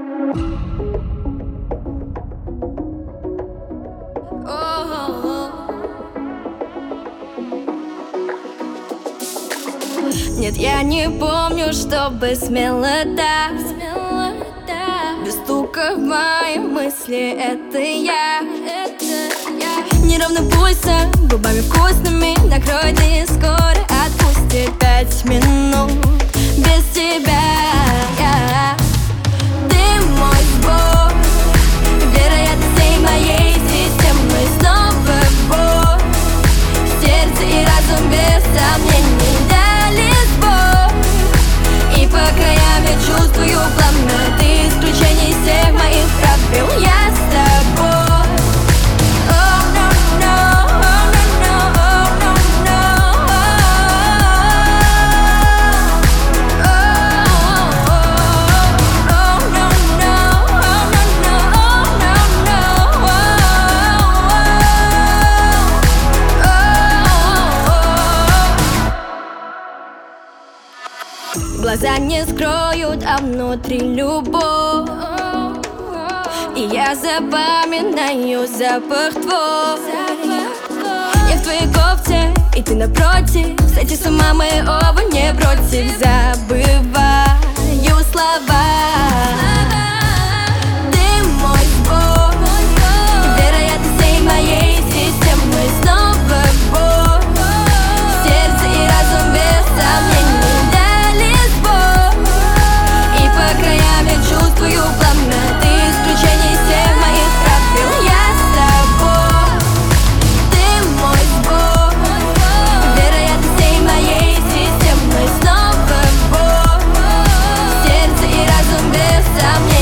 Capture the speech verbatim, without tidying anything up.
Нет, я не помню, чтобы смело так, без стука в мои мысли. Это я, это я. Неровным пульсом, губами вкусными накроет и скоро отпустит. Пять минут без тебя я. Ты мой сбор, вероятно, всей моей системы. Снова боль, сердце и разум без сомнений дали сбой. И по краям я чувствую пламя. Ты исключение всех моих правил. Я с тобой. Oh no no, oh no no, oh no no. Oh oh no no, oh no no, oh no no. Глаза не скроют, а внутри любовь. И я запоминаю запах твой. Я в твоей кофте, и ты напротив. Сойти с ума мы оба не против. Забываю слова. Ты мой сбор, вероятно, всей моей системы. Снова боль, сердце и разум без сомнений дали сбой. И по краям я чувствую пламя. Ты исключение всех моих правил. Я с тобой. Ты мой сбор, вероятно, всей моей системы. Снова боль, сердце и разум без сомнений.